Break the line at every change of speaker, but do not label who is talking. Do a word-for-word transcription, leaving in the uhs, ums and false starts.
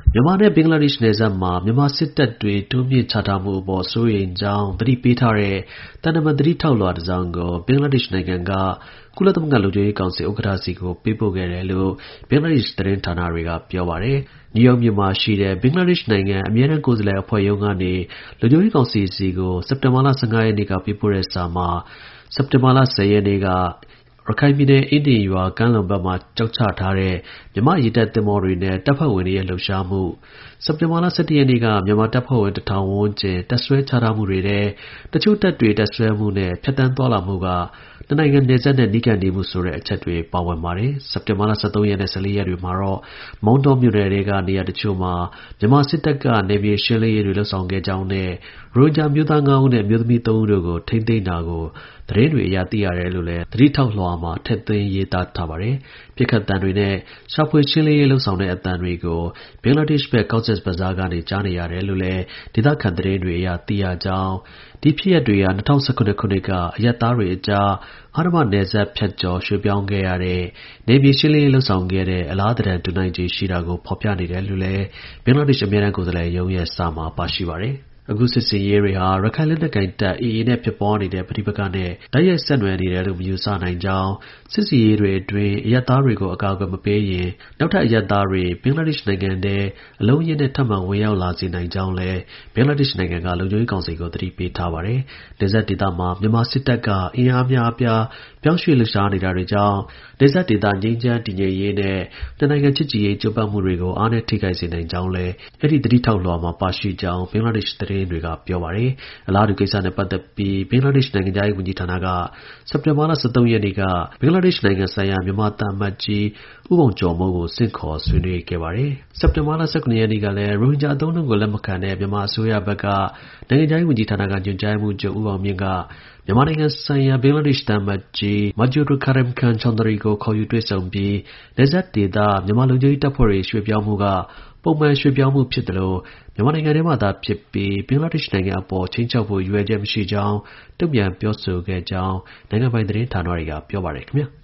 မြန်မာနဲ့ဘင်္ဂလားဒေ့ရှ်နယ်စပ်မှာမြန်မာစစ်တပ်တွေတိုးမြင့်ချထားမှုအပေါ်စိုးရိမ်ကြောင်းသတိပေးထားတဲ့သံတမန်သတိထောက်လွှာတစ်စောင်ကိုဘင်္ဂလားဒေ့ရှ်နိုင်ငံကကုလသမဂ္ဂလုံခြုံရေးကောင်စီဥက္ကဋ္ဌဆီကိုပေးပို့ခဲ့တယ်လို့ဘင်္ဂလားဒေ့ရှ်သတင်းဌာနတွေကပြောပါတယ်။နယူးယောက်မြို့မှာရှိတဲ့ဘင်္ဂလားဒေ့ရှ်နိုင်ငံအမြဲတမ်းကိုယ်စားလှယ်အဖွဲ့ရုံးကနေလုံခြုံရေးကောင်စီဆီကိုစက်တင်ဘာလ၁၅ရက်နေ့ကပေးပို့တဲ့စာမှာစက်တင်ဘာလ၁၀ရက်နေ့ကရခိုင်ပြည်နယ်အင်းဒင်ရွာကမ်းလွန်ဘက်မှာကျောက်ချထားတဲ့မြန်မာရေတပ်သင်္ဘောတွေနဲ့တပ်ဖွဲ့ဝင်တွေရဲ့လှုပ်ရှားမှုစက်တင်ဘာလ၁၁ရက်နေ့ကမြန်မာတပ်ဖွဲ့ဝင်တစ်ထောင်ဝန်းကျင်တပ်စွဲချထားမှုတွေတဲ့တချို့တပ်တွေတပ်စွဲမှုနဲ့ဖြတ်တန်းသွားလာမှုကတနိုင်ငံနယ်စပ်နဲ့နီးကပ်နေမှုဆိုတဲ့အချက်တွေပါဝင်ပါတယ်စက်တင်ဘာလ၁၃ရက်နဲ့၁၄ရက်တွေမှာတော့မောင်းတောမြို့နယ်တွေကနေရာတချို့မှာမြန်မာစစ်တပ်ကနေမြေရှင်းလင်းရေးတွေလှုပ်ဆောင်ခဲ့ကြောင်းနဲ့ရိုဂျာမျိုးသား၅ဦးနဲ့မျိုးသမီး၃ဦးတို့ကိုထိမ့်သိမ်းတာကိုသတင်းတွေအရသိရတယ်လို့လည်းသတိထောက်လွှာမှာထည့်သွင်းရေးသားထားပါတယ်။ပြစ်ခတ်တံတွေနဲ့ရှာဖွေရှင်းလင်းရေးလှုပ်ဆောင်တဲ့အတန်တွေကိုဘင်္ဂလားဒေ့ရှ်ဘက် Cox's Bazar ကနေကြားနေရတယ်လို့လည်းဒေသခံသတင်းတွေအရသိရကြောင်းဒီဖြစ်ရပ်တွေဟာ၂၀၁၇ခုနှစ်ကအရပ်သားတွေအကြားအဓမ္မနယ်စပ်ဖြတ်ကျော်ရွှေ့ပြောင်းခဲ့ရတဲ့နယ်မြေရှင်းလင်းရေးလှုပ်ဆောင်ခဲ့တဲ့အလားသဏ္ဍာန်တူနိုင်ခြေရှိတာကိုဖော်ပြနေတယ်လို့လည်းဘင်္ဂလားဒေ့ရှ်အမြဲတမ်းကိုယ်စားလှယ်ရုံးရဲ့စာမှာပါရှိပါတယ်။အခုစစ်စင်ရေးတွေဟာရခိုင်လက်နက်ကိုင်တပ် အေအေ နဲ့ဖြစ်ပွားနေတဲ့ပဋိပက္ခနဲ့တိုက်ရိုက်ဆက်နွယ်နေတယ်လို့မယူဆနိုင်ကြောင်းစစ်စင်ရေးတွေအတွင်းအရပ်သားတွေကိုအကာအကွယ်မပေးရင်နောက်ထပ်အရပ်သားတွေဘင်္ဂလားဒေ့ရှ်နိုင်ငံထဲအလုံးရင်းနဲ့ထပ်မံဝင်ရောက်လာစေနိုင်ကြောင်းလည်းဘင်္ဂလားဒေ့ရှ်နိုင်ငံကလုံခြုံရေးကောင်စီကိုသတိပေးထားပါတယ်။ဒေသဒေသမှာမြန်မာစစ်တပ်ကအင်အားများအပြားပြောင်းရွှေ့လှုပ်ရှားနေတာတွေကြောင့်ဒေသဒေသငြိမ်းချမ်းတည်ငြိမ်ရေးနဲ့နှစ်နိုင်ငံချစ်ကြည်ရေးကြိုးပမ်းမှုတွေကိုအားနည်းထိခိုက်စေနိုင်ကြောင်းလည်းအဲ့ဒီသတိထောက်လွှာမှာပါရှိကြောင်းဘင်္ဂလားဒေ့ရှ်သတင်းတွေကပြောပါတယ်။အလားတူကိစ္စနဲ့ပတ်သက်ပြီးဘင်္ဂလားဒေ့ရှ်နိုင်ငံခြားရေးဝန်ကြီးဌာနကစက်တင်ဘာလ၁၃ရက်နေ့ကဘင်္ဂလားဒေ့ရှ်နိုင်ငံဆိုင်ရာမြန်မာသံအမတ်ကြီးဦးအောင်ကျော်မိုးကိုဆင့်ခေါ်ဆွေးနွေးခဲ့ပါတယ်။စက်တင်ဘာလ၁၇ရက်နေ့ကလည်းရိုဟင်ဂျာအသုံးအနှုန်းကိုလက်မခံတဲ့မြန်မာအစိုးရဘက်ကနိုင်ငံခြားရေးဝန်ကြီးဌာနကညွှန်ကြားရေးမှူးချုပ်ဦးအောင်မြင့်ကမြန်မာနိုင်ငံဆိုင်ရာဘင်္ဂလားဒေ့ရှ်သံအမတ်ကြီး Majid Karim Khan Chowdhury ကိုခေါ်ယူတွေ့ဆုံပြီးနယ်စပ်ဒေသမြန်မာလုံခြုံရေးတပ်ဖွဲ့တွေရွှေ့ပြောင်းမှုကပုံမှန်ရွှေ့ပြောင်းမှုဖြစ်တယ်လို့မြန်မာနိုင်ငံထဲမှာသာဖြစ်ပြီးဘင်္ဂလားဒေ့ရှ်နိုင်ငံအပေါ်ချိန်ချောက်ဖို့ရွယ်ချက်မရှိကြောင်းတုံ့ပြန်ပြောဆိုခဲ့ကြောင်းနိုင်ငံပိုင်သတင်းဌာနတွေကပြောပါတယ်ခင်ဗျာ